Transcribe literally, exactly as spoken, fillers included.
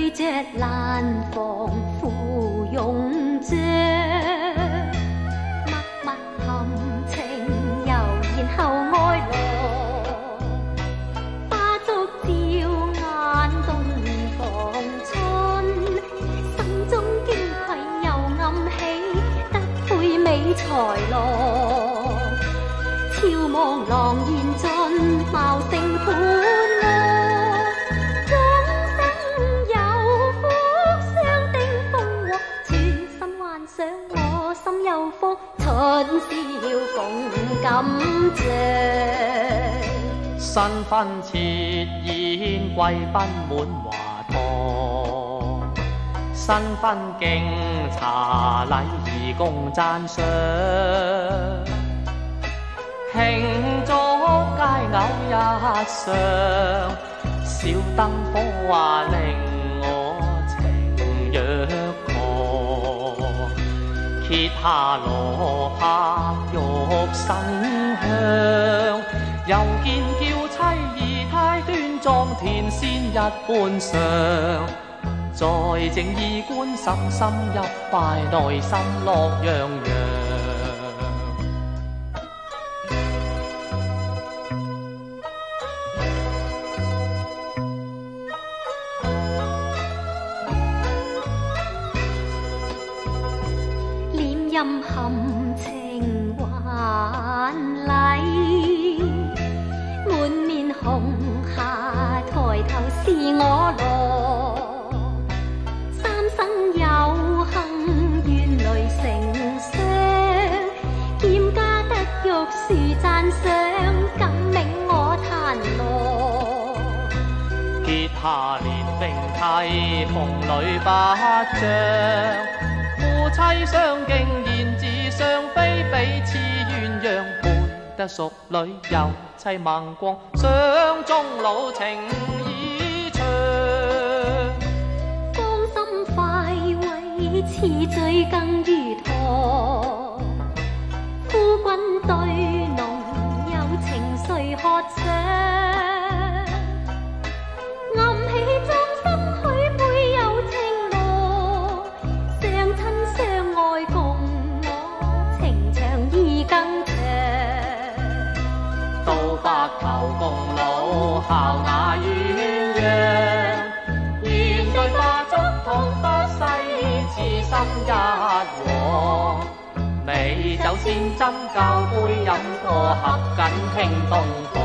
背脊难防芙蓉浆，默默含情悠然后哀乐，花烛照眼动房春，心中矜愧又暗喜，得配美才罗。悄望狼烟尽，茅城伴我，终生有福，相定丰和，全心幻想我心有福，春宵共感謝。 新婚設宴，貴賓滿華堂，新婚敬茶禮儀共讚賞。慶祝佳偶一雙，小燈火令我情若狂。揭下羅帕玉生香，又見嬌妻儀態端莊，天仙一般相。在靜衣觀深深一拜，內心樂洋洋。 任含情還禮，滿面紅霞，抬頭是我羅。三生有幸，願累成雙，劍家得玉樹讚賞，更命我彈羅。 結下連並蒂，鳳女百丈。夫妻相敬，言字上非彼此鴛鴦，配得淑女有妻孟光，想終老情意長。 芳心快慰，似醉更如糖。夫君對濃，有情誰渴想？暗喜忠心，許配有情羅。相親相愛共我，情長意更長。 到白頭共老，效雅鴛鴦。願對花燭同不西，此心一往。美酒先斟，交杯飲過，合緊傾東方。